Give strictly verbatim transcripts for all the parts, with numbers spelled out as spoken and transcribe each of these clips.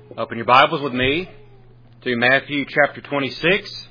Open your Bibles with me to Matthew chapter twenty-six.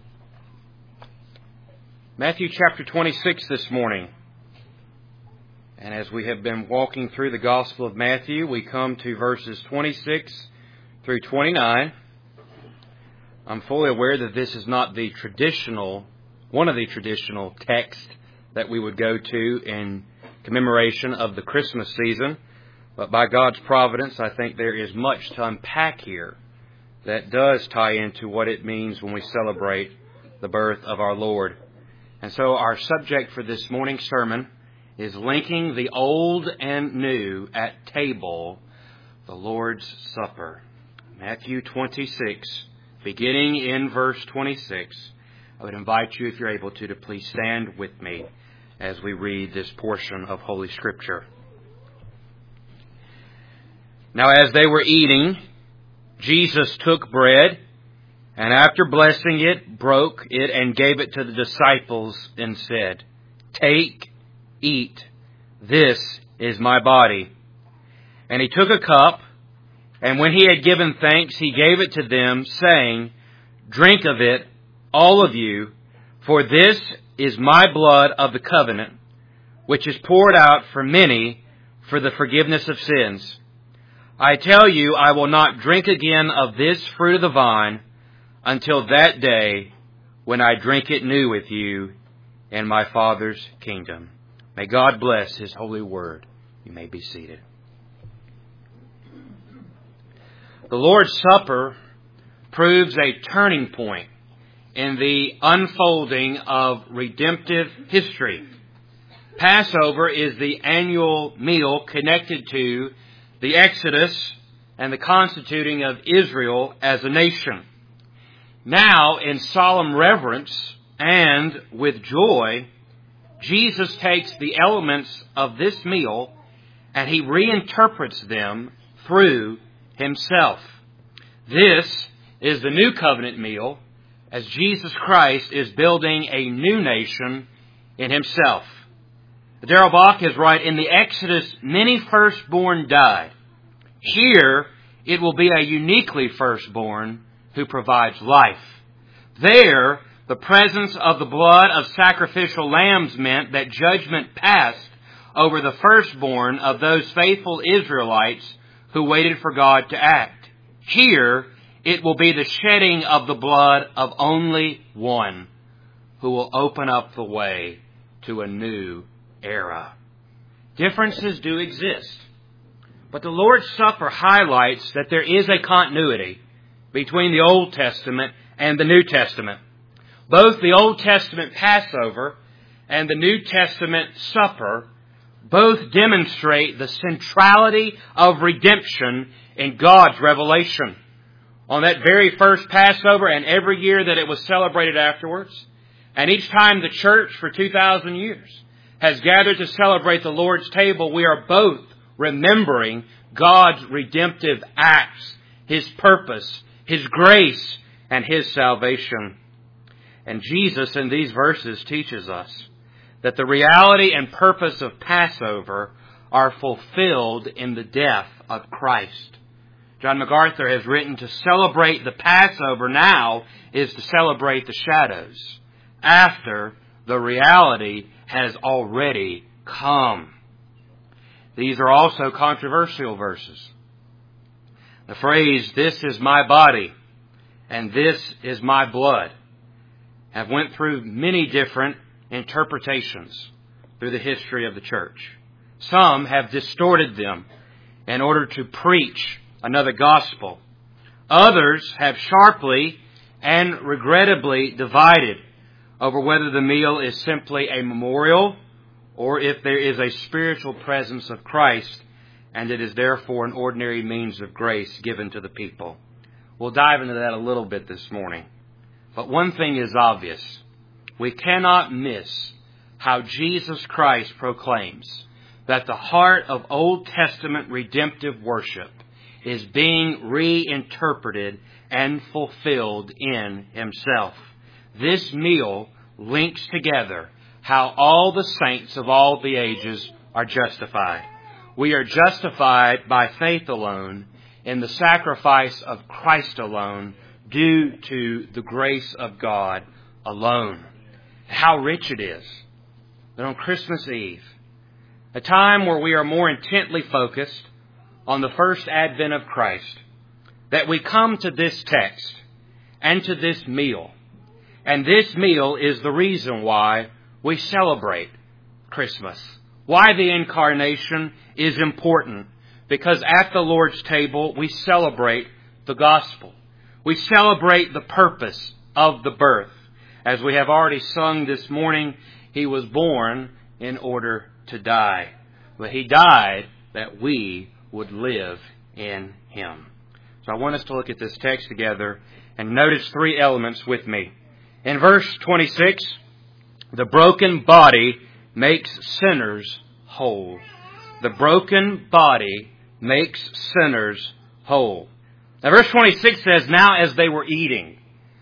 Matthew chapter twenty-six this morning. And as we have been walking through the Gospel of Matthew, we come to verses twenty-six through twenty-nine. I'm fully aware that this is not the traditional, one of the traditional texts that we would go to in commemoration of the Christmas season. But by God's providence, I think there is much to unpack here that does tie into what it means when we celebrate the birth of our Lord. And so our subject for this morning's sermon is linking the old and new at table, the Lord's Supper. Matthew twenty-six, beginning in verse twenty-six. I would invite you, if you're able to, to please stand with me as we read this portion of Holy Scripture. Now as they were eating, Jesus took bread, and after blessing it, broke it and gave it to the disciples and said, "Take, eat, this is my body." And he took a cup, and when he had given thanks, he gave it to them, saying, "Drink of it, all of you, for this is my blood of the covenant, which is poured out for many for the forgiveness of sins. I tell you, I will not drink again of this fruit of the vine until that day when I drink it new with you in my Father's kingdom." May God bless His holy word. You may be seated. The Lord's Supper proves a turning point in the unfolding of redemptive history. Passover is the annual meal connected to the Exodus and the constituting of Israel as a nation. Now, in solemn reverence and with joy, Jesus takes the elements of this meal and He reinterprets them through Himself. This is the new covenant meal as Jesus Christ is building a new nation in Himself. Darrell Bock is right. In the Exodus, many firstborn died. Here, it will be a uniquely firstborn who provides life. There, the presence of the blood of sacrificial lambs meant that judgment passed over the firstborn of those faithful Israelites who waited for God to act. Here, it will be the shedding of the blood of only one who will open up the way to a new era. Differences do exist, but the Lord's Supper highlights that there is a continuity between the Old Testament and the New Testament. Both the Old Testament Passover and the New Testament Supper both demonstrate the centrality of redemption in God's revelation. On that very first Passover and every year that it was celebrated afterwards, and each time the church for two thousand years has gathered to celebrate the Lord's table, we are both remembering God's redemptive acts, His purpose, His grace, and His salvation. And Jesus in these verses teaches us that the reality and purpose of Passover are fulfilled in the death of Christ. John MacArthur has written, to celebrate the Passover now is to celebrate the shadows, after the reality has already come. These are also controversial verses. The phrase, "This is my body," and "This is my blood," have went through many different interpretations through the history of the church. Some have distorted them in order to preach another gospel. Others have sharply and regrettably divided over whether the meal is simply a memorial or if there is a spiritual presence of Christ and it is therefore an ordinary means of grace given to the people. We'll dive into that a little bit this morning. But one thing is obvious. We cannot miss how Jesus Christ proclaims that the heart of Old Testament redemptive worship is being reinterpreted and fulfilled in Himself. This meal links together how all the saints of all the ages are justified. We are justified by faith alone, in the sacrifice of Christ alone, due to the grace of God alone. How rich it is that on Christmas Eve, a time where we are more intently focused on the first advent of Christ, that we come to this text and to this meal. And this meal is the reason why we celebrate Christmas, why the incarnation is important. Because at the Lord's table, we celebrate the gospel. We celebrate the purpose of the birth. As we have already sung this morning, He was born in order to die. But He died that we would live in Him. So I want us to look at this text together and notice three elements with me. In verse twenty-six, the broken body makes sinners whole. The broken body makes sinners whole. Now verse twenty-six says, now as they were eating.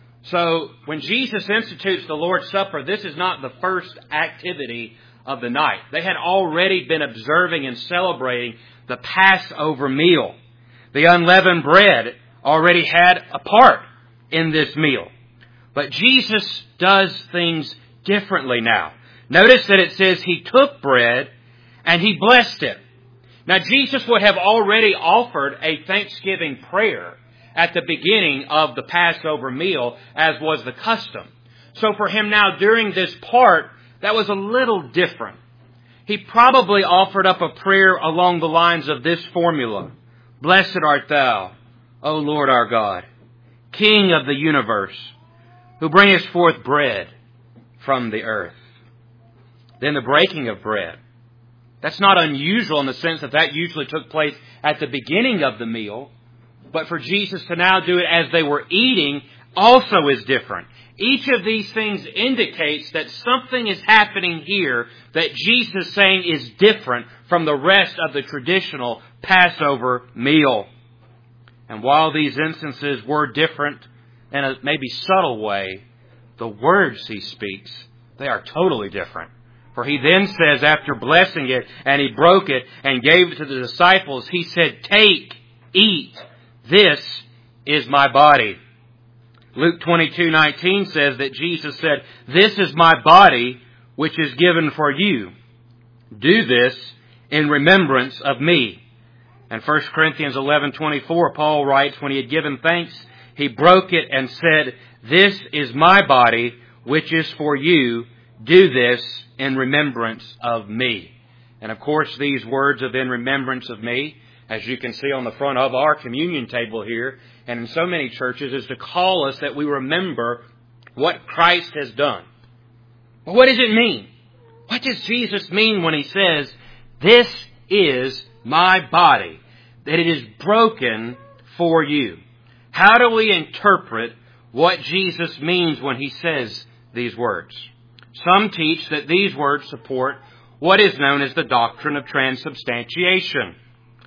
So when Jesus institutes the Lord's Supper, this is not the first activity of the night. They had already been observing and celebrating the Passover meal. The unleavened bread already had a part in this meal. But Jesus does things differently now. Notice that it says He took bread and He blessed it. Now Jesus would have already offered a thanksgiving prayer at the beginning of the Passover meal, as was the custom. So for Him now during this part, that was a little different. He probably offered up a prayer along the lines of this formula. Blessed art Thou, O Lord our God, King of the universe, who bringest forth bread from the earth. Then the breaking of bread. That's not unusual in the sense that that usually took place at the beginning of the meal. But for Jesus to now do it as they were eating also is different. Each of these things indicates that something is happening here that Jesus is saying is different from the rest of the traditional Passover meal. And while these instances were different in a maybe subtle way, the words He speaks, they are totally different. For He then says, after blessing it, and He broke it and gave it to the disciples, He said, take, eat, this is my body. Luke twenty-two nineteen says that Jesus said, this is my body, which is given for you. Do this in remembrance of me. And First Corinthians eleven twenty-four, Paul writes, when he had given thanks, He broke it and said, this is my body, which is for you. Do this in remembrance of me. And of course, these words of in remembrance of me, as you can see on the front of our communion table here, and in so many churches, is to call us that we remember what Christ has done. But what does it mean? What does Jesus mean when He says, this is my body, that it is broken for you? How do we interpret what Jesus means when He says these words? Some teach that these words support what is known as the doctrine of transubstantiation.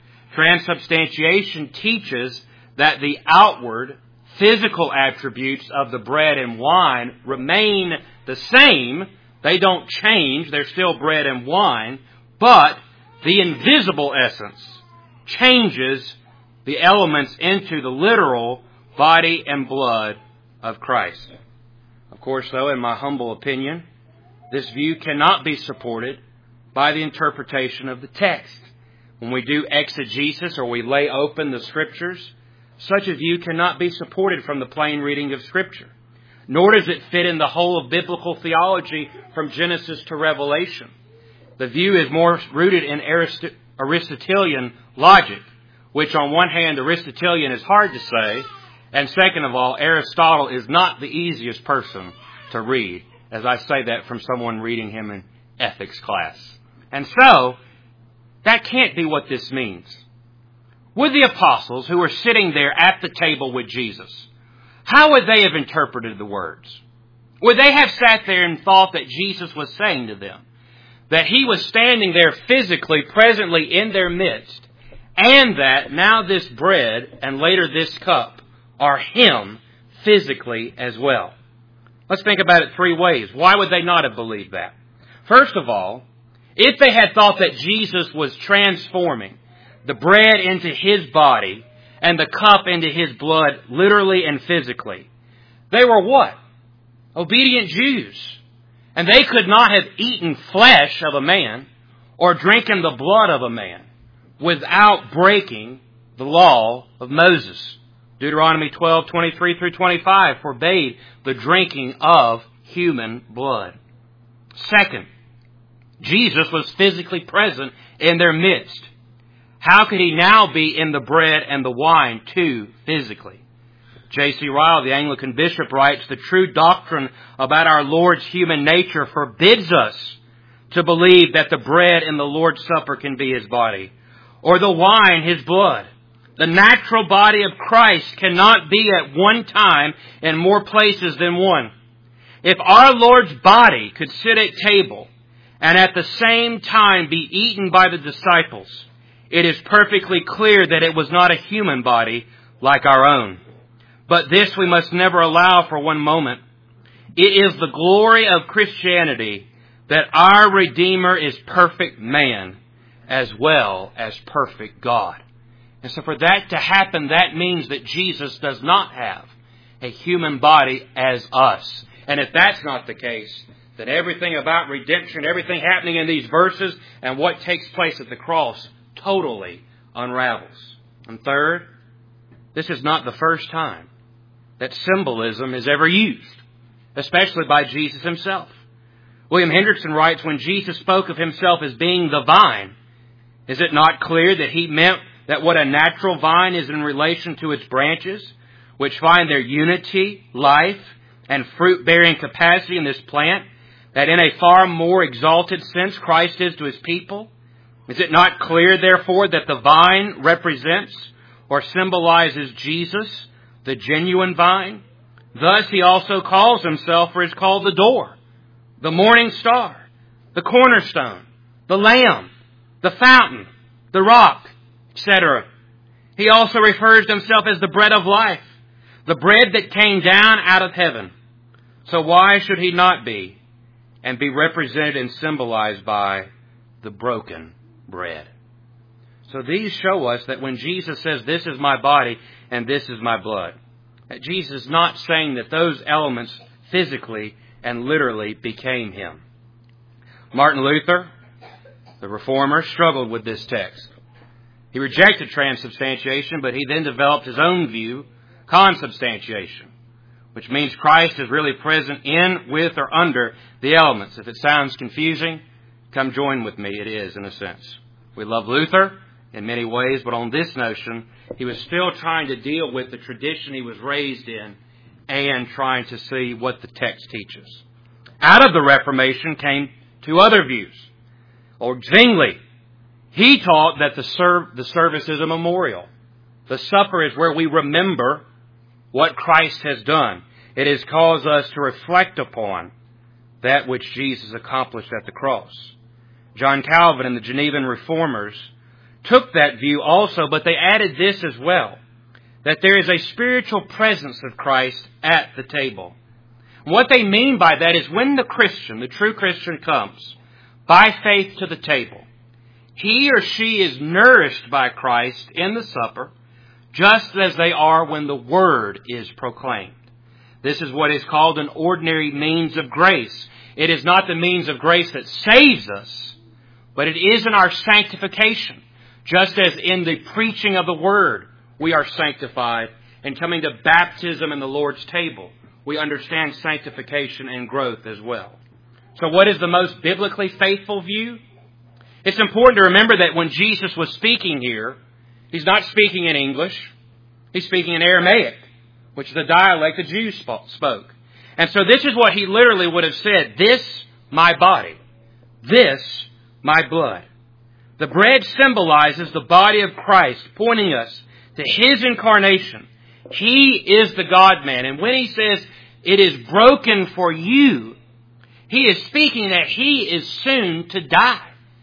Transubstantiation teaches that the outward physical attributes of the bread and wine remain the same. They don't change. They're still bread and wine. But the invisible essence changes the elements into the literal body and blood of Christ. Of course, though, in my humble opinion, this view cannot be supported by the interpretation of the text. When we do exegesis or we lay open the Scriptures, such a view cannot be supported from the plain reading of Scripture. Nor does it fit in the whole of biblical theology from Genesis to Revelation. The view is more rooted in Arist- Aristotelian logic, which on one hand Aristotelian is hard to say, and second of all, Aristotle is not the easiest person to read, as I say that from someone reading him in ethics class. And so, that can't be what this means. Would the apostles who were sitting there at the table with Jesus, how would they have interpreted the words? Would they have sat there and thought that Jesus was saying to them that He was standing there physically, presently in their midst, and that now this bread and later this cup are Him physically as well? Let's think about it three ways. Why would they not have believed that? First of all, if they had thought that Jesus was transforming the bread into His body, and the cup into His blood, literally and physically. They were what? Obedient Jews. And they could not have eaten flesh of a man or drinking the blood of a man without breaking the law of Moses. Deuteronomy twelve, twenty-three through twenty-five forbade the drinking of human blood. Second, Jesus was physically present in their midst. How could He now be in the bread and the wine too physically? J C Ryle, the Anglican bishop, writes, the true doctrine about our Lord's human nature forbids us to believe that the bread in the Lord's Supper can be His body, or the wine His blood. The natural body of Christ cannot be at one time in more places than one. If our Lord's body could sit at table and at the same time be eaten by the disciples, it is perfectly clear that it was not a human body like our own. But this we must never allow for one moment. It is the glory of Christianity that our Redeemer is perfect man as well as perfect God. And so for that to happen, that means that Jesus does not have a human body as us. And if that's not the case, then everything about redemption, everything happening in these verses and what takes place at the cross totally unravels. And third, this is not the first time that symbolism is ever used, especially by Jesus Himself. William Hendrickson writes, when Jesus spoke of Himself as being the vine, is it not clear that He meant that what a natural vine is in relation to its branches, which find their unity, life, and fruit-bearing capacity in this plant, that in a far more exalted sense Christ is to His people? Is it not clear, therefore, that the vine represents or symbolizes Jesus, the genuine vine? Thus He also calls Himself, or is called the door, the morning star, the cornerstone, the lamb, the fountain, the rock, et cetera. He also refers to Himself as the bread of life, the bread that came down out of heaven. So why should He not be and be represented and symbolized by the broken bread? So these show us that when Jesus says, this is my body and this is my blood, that Jesus is not saying that those elements physically and literally became Him. Martin Luther, the Reformer, struggled with this text. He rejected transubstantiation, but he then developed his own view, consubstantiation, which means Christ is really present in, with, or under the elements. If it sounds confusing, come join with me. It is, in a sense. We love Luther in many ways, but on this notion, he was still trying to deal with the tradition he was raised in and trying to see what the text teaches. Out of the Reformation came two other views. Or Zwingli, he taught that the, serv- the service is a memorial. The supper is where we remember what Christ has done. It has caused us to reflect upon that which Jesus accomplished at the cross. John Calvin and the Genevan Reformers took that view also, but they added this as well, that there is a spiritual presence of Christ at the table. What they mean by that is when the Christian, the true Christian, comes by faith to the table, he or she is nourished by Christ in the supper, just as they are when the Word is proclaimed. This is what is called an ordinary means of grace. It is not the means of grace that saves us, but it is in our sanctification. Just as in the preaching of the Word, we are sanctified, and coming to baptism and the Lord's table, we understand sanctification and growth as well. So what is the most biblically faithful view? It's important to remember that when Jesus was speaking here, He's not speaking in English. He's speaking in Aramaic, which is the dialect the Jews spoke. And so this is what He literally would have said, this, my body, this, my blood. The bread symbolizes the body of Christ, pointing us to His incarnation. He is the God-man. And when He says, it is broken for you, He is speaking that He is soon to die.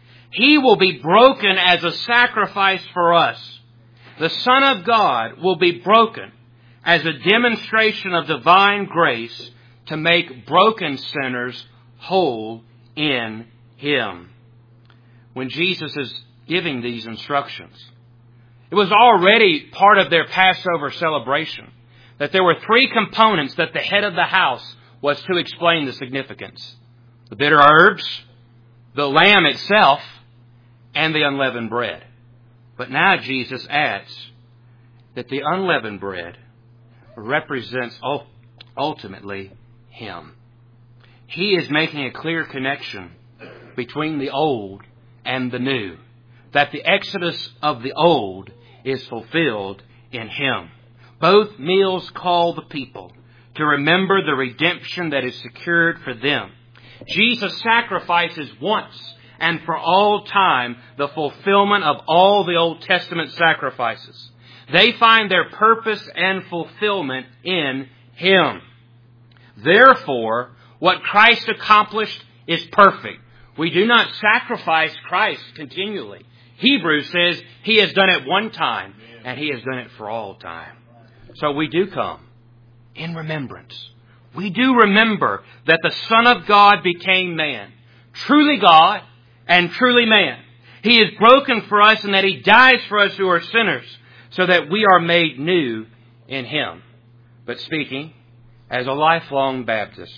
He will be broken as a sacrifice for us. The Son of God will be broken as a demonstration of divine grace to make broken sinners whole in Him. When Jesus is giving these instructions, It was already part of their Passover celebration that there were three components that the head of the house was to explain the significance. The bitter herbs, the lamb itself, and the unleavened bread. But now Jesus adds that the unleavened bread represents ultimately Him. He is making a clear connection between the old and the new. That the exodus of the old is fulfilled in Him. Both meals call the people to remember the redemption that is secured for them. Jesus sacrifices once and for all time the fulfillment of all the Old Testament sacrifices. They find their purpose and fulfillment in Him. Therefore, what Christ accomplished is perfect. We do not sacrifice Christ continually. Hebrews says He has done it one time, and He has done it for all time. So we do come in remembrance. We do remember that the Son of God became man, truly God and truly man. He is broken for us, and that He dies for us who are sinners, so that we are made new in Him. But speaking as a lifelong Baptist,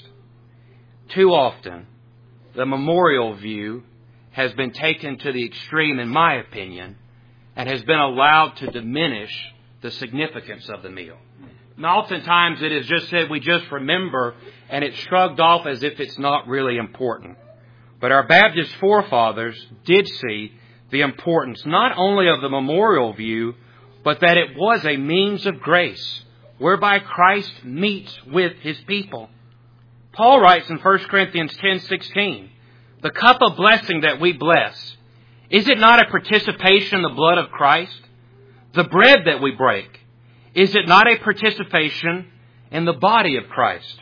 too often the memorial view has been taken to the extreme, in my opinion, and has been allowed to diminish the significance of the meal. And oftentimes it is just said we just remember, and it's shrugged off as if it's not really important. But our Baptist forefathers did see the importance not only of the memorial view, but that it was a means of grace whereby Christ meets with His people. Paul writes in First Corinthians ten sixteen, the cup of blessing that we bless, is it not a participation in the blood of Christ? The bread that we break, is it not a participation in the body of Christ?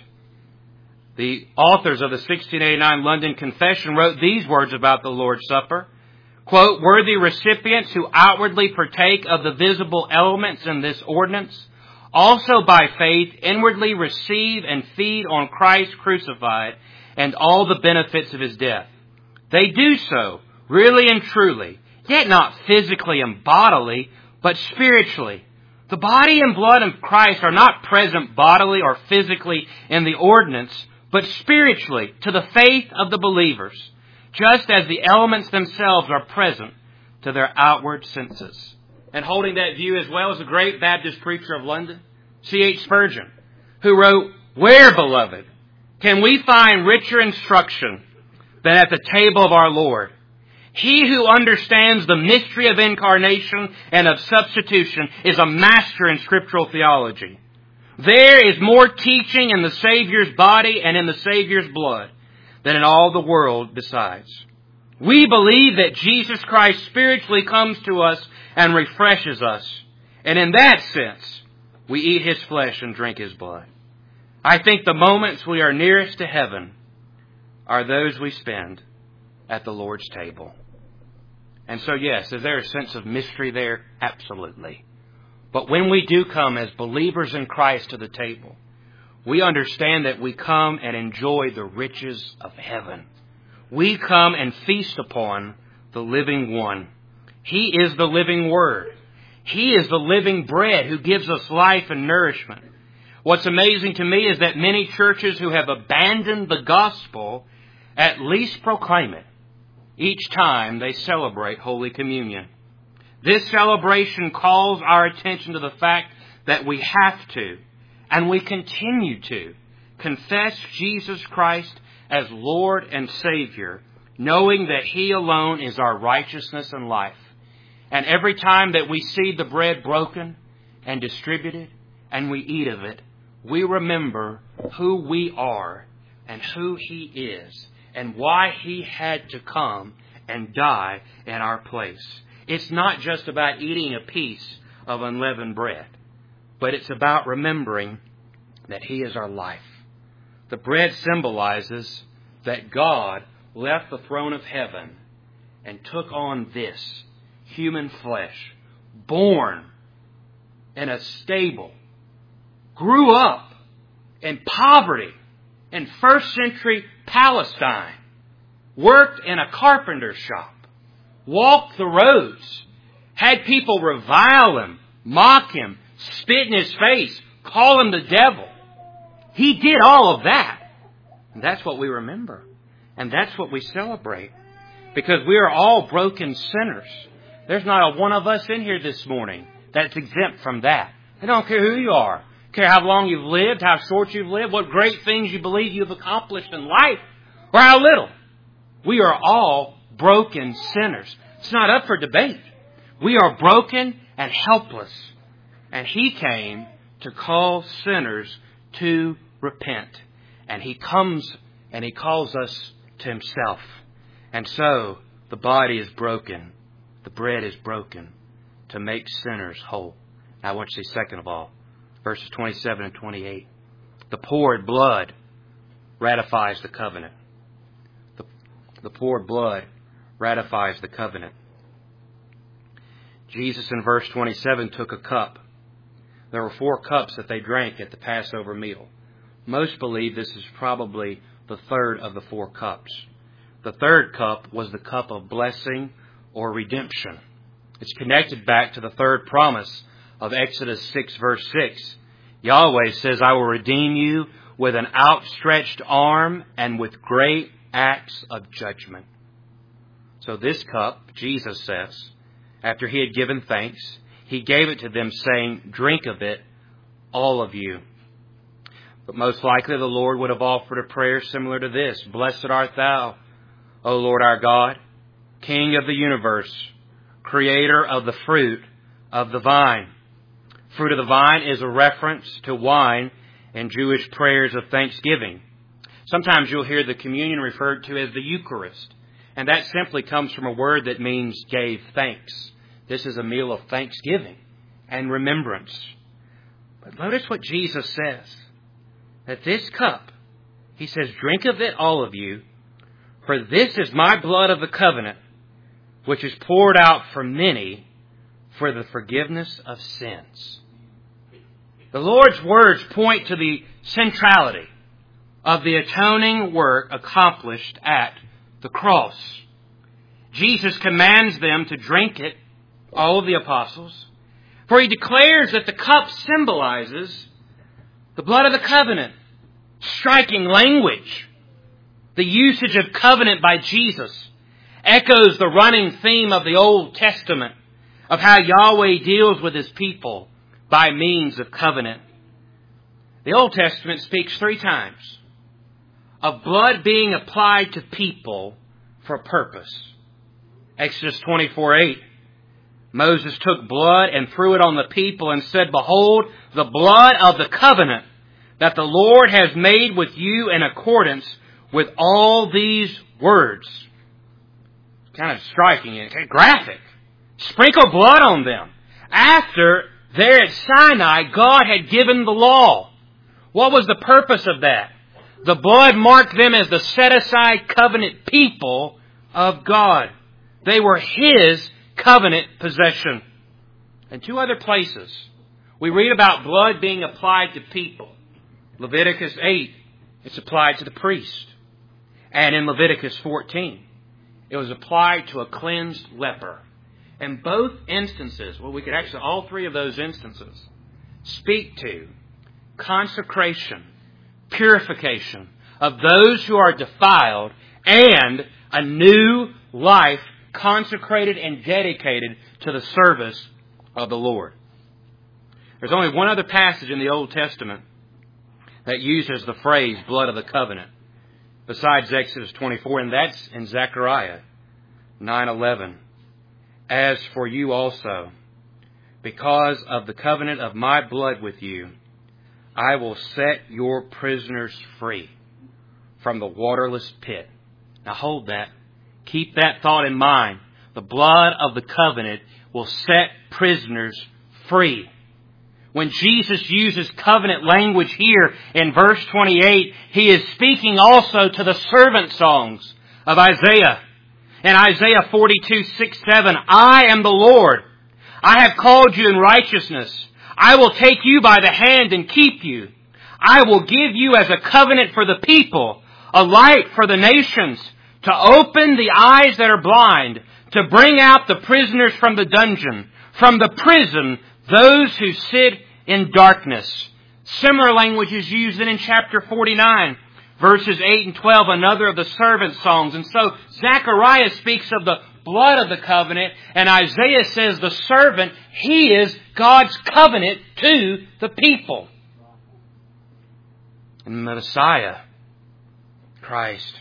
The authors of the sixteen eighty-nine London Confession wrote these words about the Lord's Supper. Quote, worthy recipients who outwardly partake of the visible elements in this ordinance, also by faith inwardly receive and feed on Christ crucified and all the benefits of His death. They do so really and truly, yet not physically and bodily, but spiritually. The body and blood of Christ are not present bodily or physically in the ordinance, but spiritually to the faith of the believers, just as the elements themselves are present to their outward senses. And holding that view as well as a great Baptist preacher of London, C H Spurgeon, who wrote, where, beloved, can we find richer instruction than at the table of our Lord? He who understands the mystery of incarnation and of substitution is a master in scriptural theology. There is more teaching in the Savior's body and in the Savior's blood than in all the world besides. We believe that Jesus Christ spiritually comes to us and refreshes us. And in that sense, we eat His flesh and drink His blood. I think the moments we are nearest to heaven are those we spend at the Lord's table. And so, yes, is there a sense of mystery there? Absolutely. But when we do come as believers in Christ to the table, we understand that we come and enjoy the riches of heaven. We come and feast upon the living one. He is the living Word. He is the living bread who gives us life and nourishment. What's amazing to me is that many churches who have abandoned the gospel at least proclaim it each time they celebrate Holy Communion. This celebration calls our attention to the fact that we have to, and we continue to, confess Jesus Christ as Lord and Savior, knowing that He alone is our righteousness and life. And every time that we see the bread broken and distributed and we eat of it, we remember who we are and who He is and why He had to come and die in our place. It's not just about eating a piece of unleavened bread, but it's about remembering that He is our life. The bread symbolizes that God left the throne of heaven and took on this human flesh, born in a stable, grew up in poverty in first century Palestine, worked in a carpenter's shop, walked the roads, had people revile Him, mock Him, spit in His face, call Him the devil. He did all of that. And that's what we remember. And that's what we celebrate. Because we are all broken sinners. There's not a one of us in here this morning that's exempt from that. I don't care who you are. I don't care how long you've lived, how short you've lived, what great things you believe you've accomplished in life, or how little. We are all broken sinners. It's not up for debate. We are broken and helpless. And He came to call sinners to repent. And He comes and He calls us to Himself. And so the body is broken. The bread is broken to make sinners whole. Now I want you to see, second of all, verses twenty-seven and twenty-eight. The poured blood ratifies the covenant. The, the poured blood ratifies the covenant. Jesus in verse twenty-seven took a cup. There were four cups that they drank at the Passover meal. Most believe this is probably the third of the four cups. The third cup was the cup of blessing or redemption. It's connected back to the third promise of Exodus six verse six. Yahweh says, I will redeem you with an outstretched arm and with great acts of judgment. So this cup, Jesus says, after He had given thanks, He gave it to them saying, drink of it, all of you. But most likely the Lord would have offered a prayer similar to this. Blessed art Thou, O Lord our God, King of the universe, Creator of the fruit of the vine. Fruit of the vine is a reference to wine in Jewish prayers of thanksgiving. Sometimes you'll hear the communion referred to as the Eucharist. And that simply comes from a word that means gave thanks. This is a meal of thanksgiving and remembrance. But notice what Jesus says. That this cup, He says, drink of it, all of you, for this is my blood of the covenant, which is poured out for many for the forgiveness of sins. The Lord's words point to the centrality of the atoning work accomplished at the cross. Jesus commands them to drink it, all of the apostles, for He declares that the cup symbolizes the blood of the covenant. Striking language. The usage of covenant by Jesus echoes the running theme of the Old Testament of how Yahweh deals with His people by means of covenant. The Old Testament speaks three times of blood being applied to people for a purpose. Exodus twenty-four eight. Moses took blood and threw it on the people and said, behold, the blood of the covenant that the Lord has made with you in accordance with all these words. Kind of striking and graphic. Sprinkle blood on them. After there at Sinai, God had given the law. What was the purpose of that? The blood marked them as the set-aside covenant people of God. They were His covenant possession. In two other places, we read about blood being applied to people. Leviticus eight, it's applied to the priest. And in Leviticus fourteen, it was applied to a cleansed leper. In both instances, well, we could actually, all three of those instances, speak to consecration, purification of those who are defiled, and a new life consecrated and dedicated to the service of the Lord. There's only one other passage in the Old Testament that uses the phrase blood of the covenant besides Exodus twenty-four, and that's in Zechariah nine eleven. As for you also, because of the covenant of my blood with you, I will set your prisoners free from the waterless pit. Now hold that. Keep that thought in mind. The blood of the covenant will set prisoners free. When Jesus uses covenant language here in verse twenty-eight, He is speaking also to the servant songs of Isaiah. In Isaiah forty-two, six, seven, I am the Lord. I have called you in righteousness. I will take you by the hand and keep you. I will give you as a covenant for the people, a light for the nations, to open the eyes that are blind, to bring out the prisoners from the dungeon, from the prison, those who sit in darkness. Similar language is used in chapter forty-nine, verses eight and twelve, another of the servant songs. And so Zechariah speaks of the blood of the covenant, and Isaiah says the servant, he is God's covenant to the people. And the Messiah, Christ,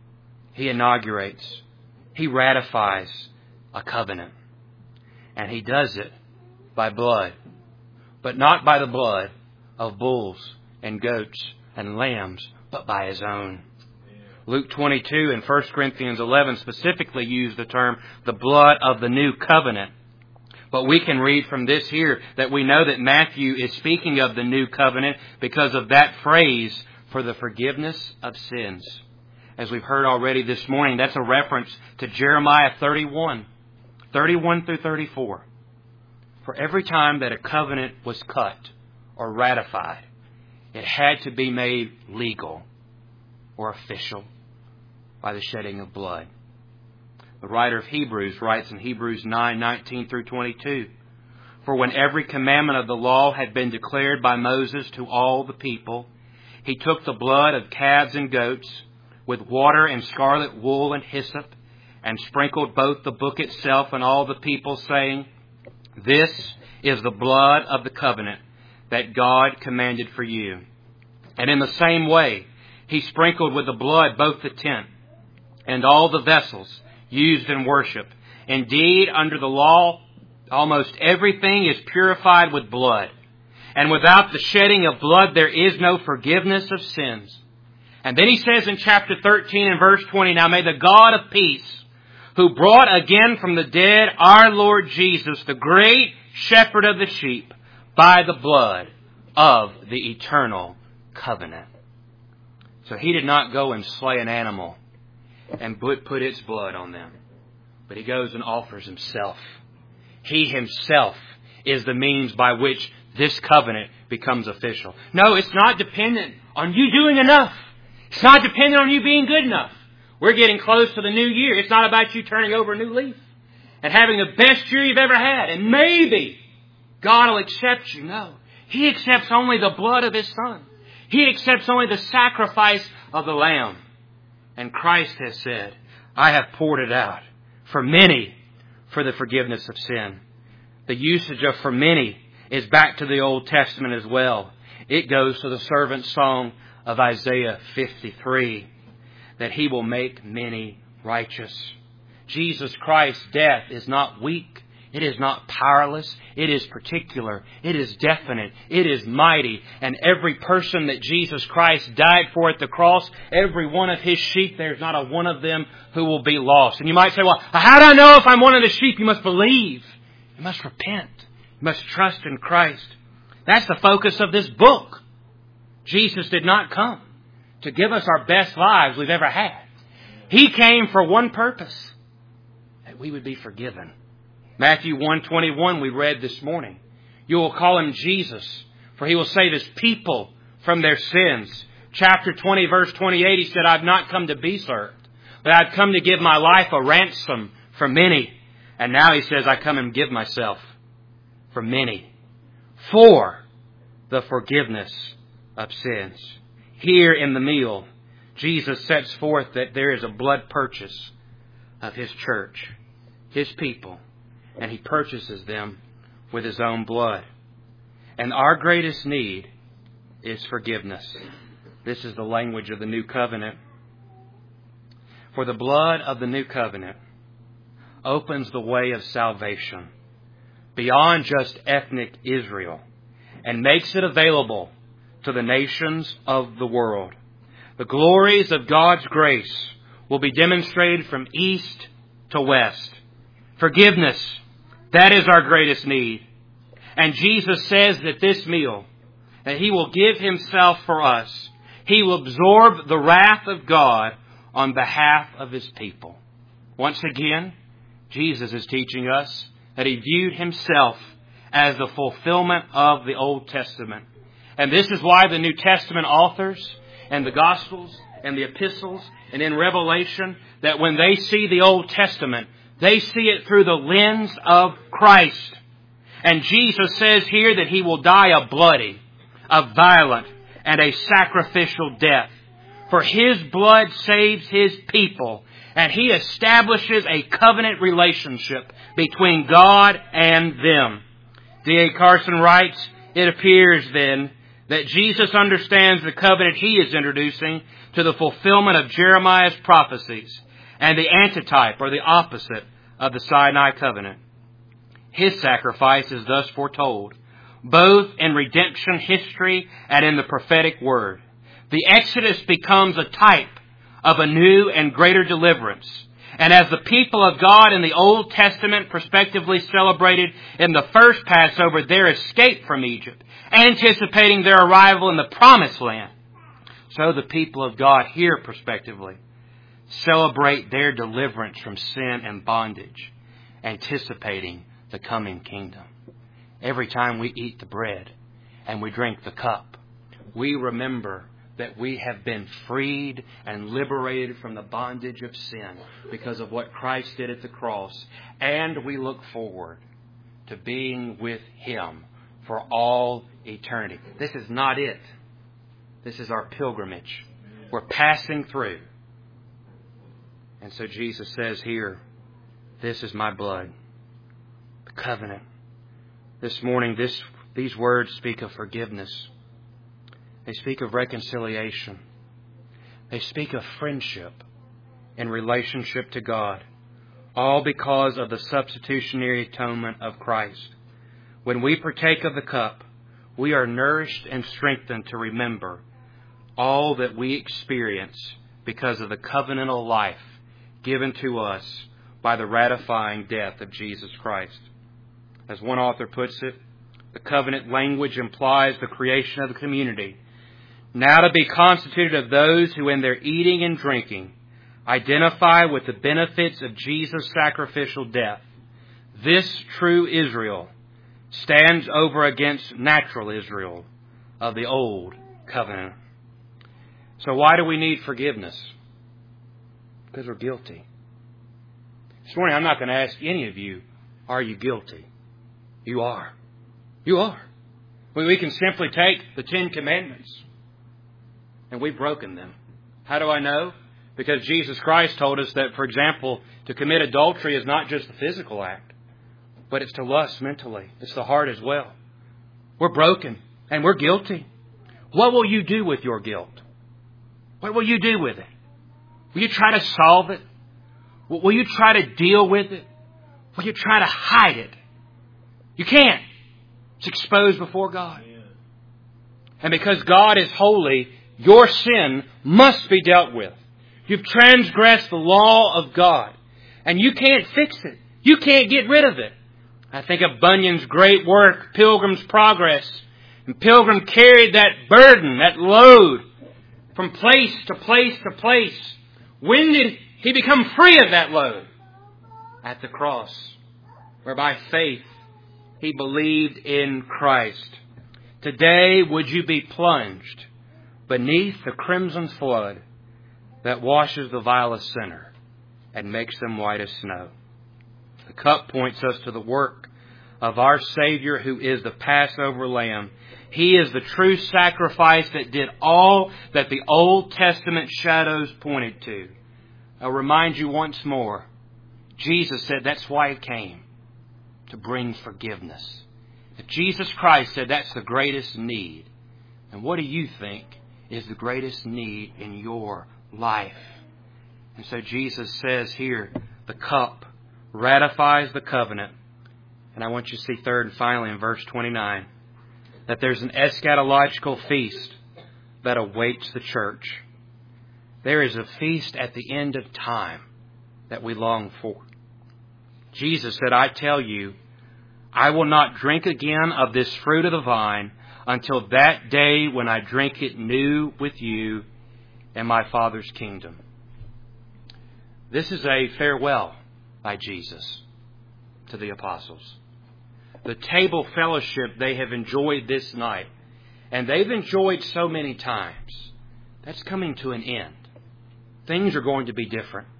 He inaugurates, He ratifies a covenant. And He does it by blood, but not by the blood of bulls and goats and lambs, but by His own. Luke twenty-two and First Corinthians eleven specifically use the term the blood of the new covenant. But we can read from this here that we know that Matthew is speaking of the new covenant because of that phrase, for the forgiveness of sins. As we've heard already this morning, that's a reference to Jeremiah thirty-one, thirty-one through thirty-four. For every time that a covenant was cut or ratified, it had to be made legal or official by the shedding of blood. The writer of Hebrews writes in Hebrews nine, nineteen through twenty-two, for when every commandment of the law had been declared by Moses to all the people, he took the blood of calves and goats with water and scarlet wool and hyssop, and sprinkled both the book itself and all the people, saying, this is the blood of the covenant that God commanded for you. And in the same way, he sprinkled with the blood both the tent and all the vessels used in worship. Indeed, under the law, almost everything is purified with blood. And without the shedding of blood, there is no forgiveness of sins. And then he says in chapter thirteen and verse twenty, now may the God of peace, who brought again from the dead our Lord Jesus, the great shepherd of the sheep, by the blood of the eternal covenant. So he did not go and slay an animal and put, put its blood on them, but he goes and offers himself. He himself is the means by which this covenant becomes official. No, it's not dependent on you doing enough. It's not dependent on you being good enough. We're getting close to the new year. It's not about you turning over a new leaf and having the best year you've ever had. And maybe God will accept you. No. He accepts only the blood of His Son. He accepts only the sacrifice of the Lamb. And Christ has said, I have poured it out for many for the forgiveness of sin. The usage of for many is back to the Old Testament as well. It goes to the servant song of Isaiah fifty-three, that He will make many righteous. Jesus Christ's death is not weak. It is not powerless. It is particular. It is definite. It is mighty. And every person that Jesus Christ died for at the cross, every one of His sheep, there's not a one of them who will be lost. And you might say, well, how do I know if I'm one of the sheep? You must believe. You must repent. You must trust in Christ. That's the focus of this book. Jesus did not come to give us our best lives we've ever had. He came for one purpose, that we would be forgiven. Matthew one twenty-one we read this morning. You will call Him Jesus, for He will save His people from their sins. Chapter twenty, verse twenty-eight, He said, I've not come to be served, but I've come to give my life a ransom for many. And now He says, I come and give myself for many, for the forgiveness of sins. Here in the meal, Jesus sets forth that there is a blood purchase of His church, His people, and He purchases them with His own blood. And our greatest need is forgiveness. This is the language of the new covenant. For the blood of the new covenant opens the way of salvation beyond just ethnic Israel and makes it available to the nations of the world. The glories of God's grace will be demonstrated from east to west. Forgiveness, that is our greatest need. And Jesus says that this meal, that He will give Himself for us. He will absorb the wrath of God on behalf of His people. Once again, Jesus is teaching us that He viewed Himself as the fulfillment of the Old Testament. And this is why the New Testament authors and the Gospels and the epistles and in Revelation, that when they see the Old Testament, They see it through the lens of Christ. And Jesus says here that He will die a bloody, a violent, and a sacrificial death. For His blood saves His people, and He establishes a covenant relationship between God and them. D A Carson writes, it appears then that Jesus understands the covenant He is introducing to the fulfillment of Jeremiah's prophecies and the antitype or the opposite of the Sinai covenant. His sacrifice is thus foretold, both in redemption history and in the prophetic word. The Exodus becomes a type of a new and greater deliverance. And as the people of God in the Old Testament prospectively celebrated in the first Passover their escape from Egypt, anticipating their arrival in the Promised Land, so the people of God here prospectively celebrate their deliverance from sin and bondage, anticipating the coming kingdom. Every time we eat the bread and we drink the cup, we remember that we have been freed and liberated from the bondage of sin because of what Christ did at the cross. And we look forward to being with Him for all eternity. This is not it. This is our pilgrimage. We're passing through. And so Jesus says here, this is my blood, the covenant. This morning, this, these words speak of forgiveness. They speak of reconciliation. They speak of friendship in relationship to God, all because of the substitutionary atonement of Christ. When we partake of the cup, we are nourished and strengthened to remember all that we experience because of the covenantal life given to us by the ratifying death of Jesus Christ. As one author puts it, the covenant language implies the creation of the community, now to be constituted of those who in their eating and drinking identify with the benefits of Jesus' sacrificial death. This true Israel stands over against natural Israel of the old covenant. So why do we need forgiveness? Because we're guilty. This morning I'm not going to ask any of you, are you guilty? You are. You are. We can simply take the Ten Commandments, and we've broken them. How do I know? Because Jesus Christ told us that, for example, to commit adultery is not just a physical act, but it's to lust mentally. It's the heart as well. We're broken and we're guilty. What will you do with your guilt? What will you do with it? Will you try to solve it? Will you try to deal with it? Will you try to hide it? You can't. It's exposed before God. And because God is holy, your sin must be dealt with. You've transgressed the law of God, and you can't fix it. You can't get rid of it. I think of Bunyan's great work, Pilgrim's Progress. And Pilgrim carried that burden, that load, from place to place to place. When did he become free of that load? At the cross, where by faith he believed in Christ. Today, would you be plunged beneath the crimson flood that washes the vilest sinner and makes them white as snow? The cup points us to the work of our Savior, who is the Passover Lamb. He is the true sacrifice that did all that the Old Testament shadows pointed to. I'll remind you once more, Jesus said that's why He came, to bring forgiveness. If Jesus Christ said that's the greatest need, and what do you think is the greatest need in your life? And so Jesus says here, the cup ratifies the covenant. And I want you to see third and finally in verse twenty-nine, that there's an eschatological feast that awaits the church. There is a feast at the end of time that we long for. Jesus said, I tell you, I will not drink again of this fruit of the vine until that day when I drink it new with you in my Father's kingdom. This is a farewell by Jesus to the apostles. The table fellowship they have enjoyed this night, and they've enjoyed so many times, that's coming to an end. Things are going to be different.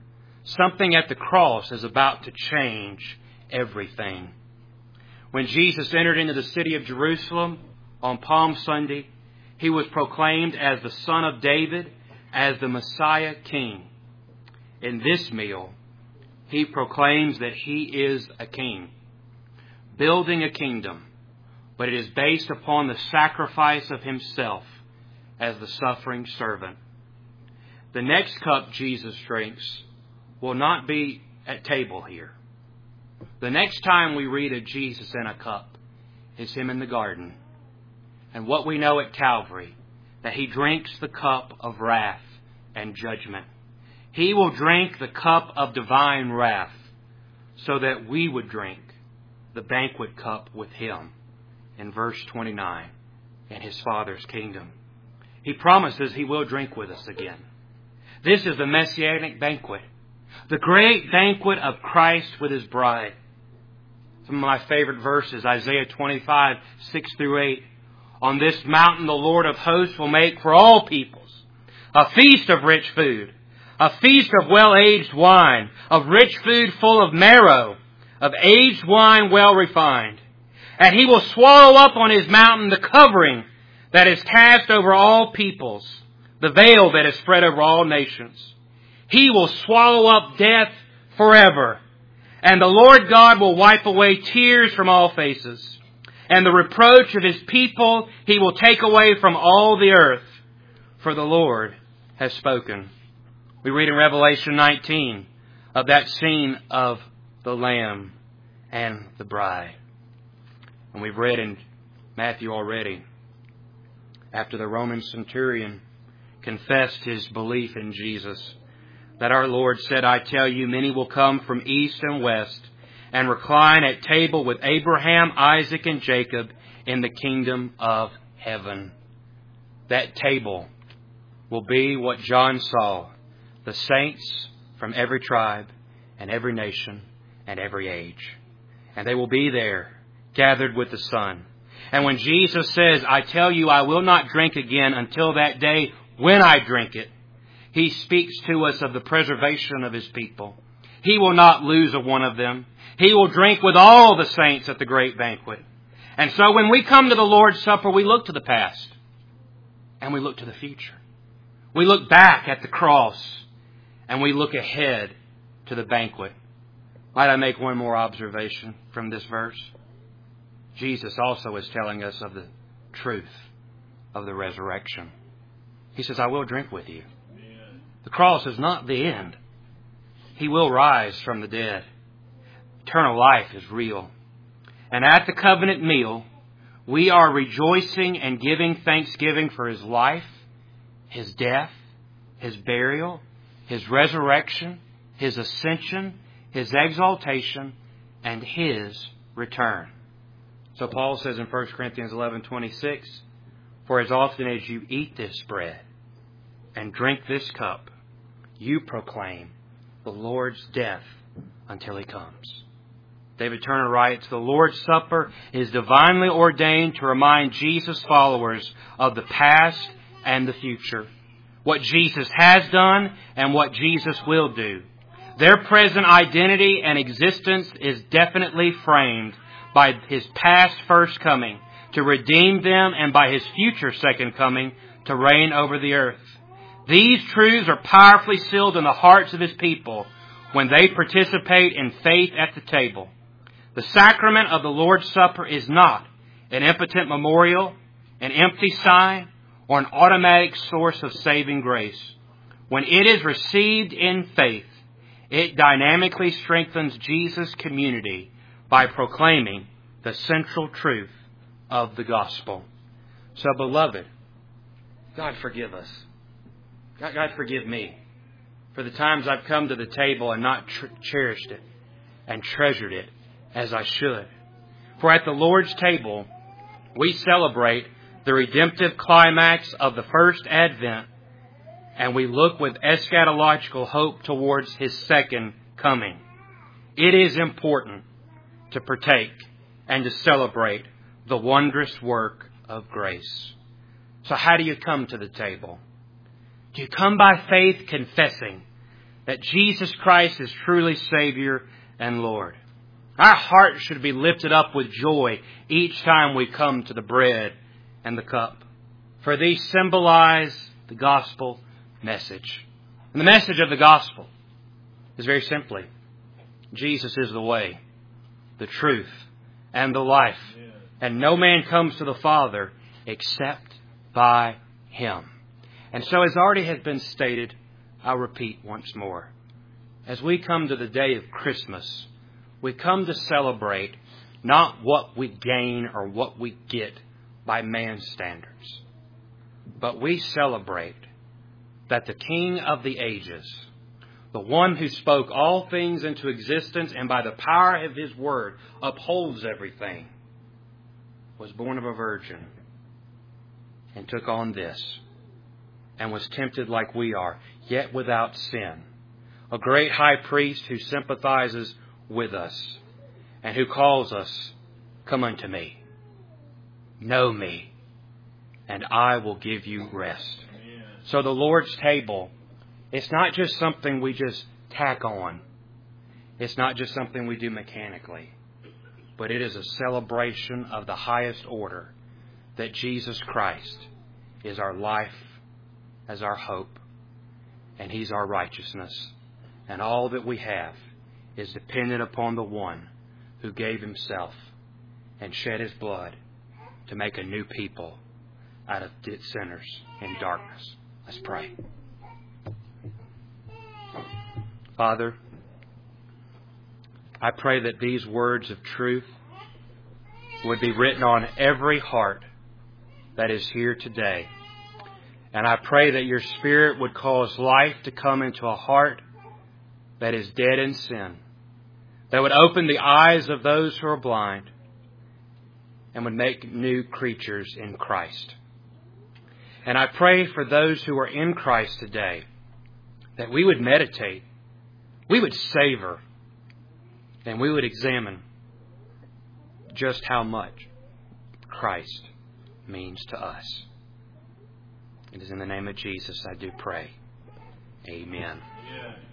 Something at the cross is about to change everything. When Jesus entered into the city of Jerusalem on Palm Sunday, He was proclaimed as the Son of David, as the Messiah King. In this meal, He proclaims that He is a king, building a kingdom, but it is based upon the sacrifice of Himself as the suffering servant. The next cup Jesus drinks will not be at table here. The next time we read of Jesus in a cup is Him in the garden. And what we know at Calvary, that He drinks the cup of wrath and judgment. He will drink the cup of divine wrath so that we would drink the banquet cup with Him in verse twenty-nine in His Father's kingdom. He promises He will drink with us again. This is the Messianic banquet, the great banquet of Christ with His bride. Some of my favorite verses, Isaiah twenty-five, six through eight. On this mountain the Lord of hosts will make for all peoples a feast of rich food, a feast of well-aged wine, of rich food full of marrow, of aged wine well refined. And He will swallow up on His mountain the covering that is cast over all peoples, the veil that is spread over all nations. He will swallow up death forever. And the Lord God will wipe away tears from all faces. And the reproach of His people He will take away from all the earth. For the Lord has spoken. We read in Revelation nineteen of that scene of the Lamb and the bride. And we've read in Matthew already, after the Roman centurion confessed his belief in Jesus, that our Lord said, I tell you, many will come from east and west and recline at table with Abraham, Isaac, and Jacob in the kingdom of heaven. That table will be what John saw, the saints from every tribe and every nation and every age. And they will be there, gathered with the Son. And when Jesus says, I tell you, I will not drink again until that day when I drink it, He speaks to us of the preservation of His people. He will not lose a one of them. He will drink with all the saints at the great banquet. And so when we come to the Lord's Supper, we look to the past and we look to the future. We look back at the cross and we look ahead to the banquet. Might I make one more observation from this verse? Jesus also is telling us of the truth of the resurrection. He says, I will drink with you. The cross is not the end. He will rise from the dead. Eternal life is real. And at the covenant meal, we are rejoicing and giving thanksgiving for His life, His death, His burial, His resurrection, His ascension, His exaltation, and His return. So Paul says in First Corinthians eleven twenty-six, for as often as you eat this bread and drink this cup, you proclaim the Lord's death until He comes. David Turner writes, the Lord's Supper is divinely ordained to remind Jesus' followers of the past and the future, what Jesus has done and what Jesus will do. Their present identity and existence is definitely framed by His past first coming to redeem them and by His future second coming to reign over the earth. These truths are powerfully sealed in the hearts of His people when they participate in faith at the table. The sacrament of the Lord's Supper is not an impotent memorial, an empty sign, or an automatic source of saving grace. When it is received in faith, it dynamically strengthens Jesus' community by proclaiming the central truth of the gospel. So, beloved, God forgive us. God, God forgive me for the times I've come to the table and not tr- cherished it and treasured it as I should. For at the Lord's table, we celebrate the redemptive climax of the first advent, and we look with eschatological hope towards His second coming. It is important to partake and to celebrate the wondrous work of grace. So how do you come to the table? Do you come by faith confessing that Jesus Christ is truly Savior and Lord. Our heart should be lifted up with joy each time we come to the bread and the cup, for these symbolize the gospel message. And the message of the gospel is very simply, Jesus is the way, the truth, and the life. And no man comes to the Father except by Him. And so, as already has been stated, I'll repeat once more. As we come to the day of Christmas, we come to celebrate not what we gain or what we get by man's standards, but we celebrate that the King of the ages, the one who spoke all things into existence and by the power of His word upholds everything, was born of a virgin and took on this and was tempted like we are, yet without sin. A great high priest who sympathizes with us and who calls us, "Come unto me, know me, and I will give you rest." Amen. So the Lord's table, it's not just something we just tack on. It's not just something we do mechanically. But it is a celebration of the highest order, that Jesus Christ is our life, as our hope, and He's our righteousness. And all that we have is dependent upon the one who gave Himself and shed His blood to make a new people out of sinners in darkness. Let's pray. Father, I pray that these words of truth would be written on every heart that is here today. And I pray that Your Spirit would cause life to come into a heart that is dead in sin, that would open the eyes of those who are blind, and would make new creatures in Christ. And I pray for those who are in Christ today, that we would meditate, we would savor, and we would examine just how much Christ means to us. It is in the name of Jesus I do pray. Amen. Yeah.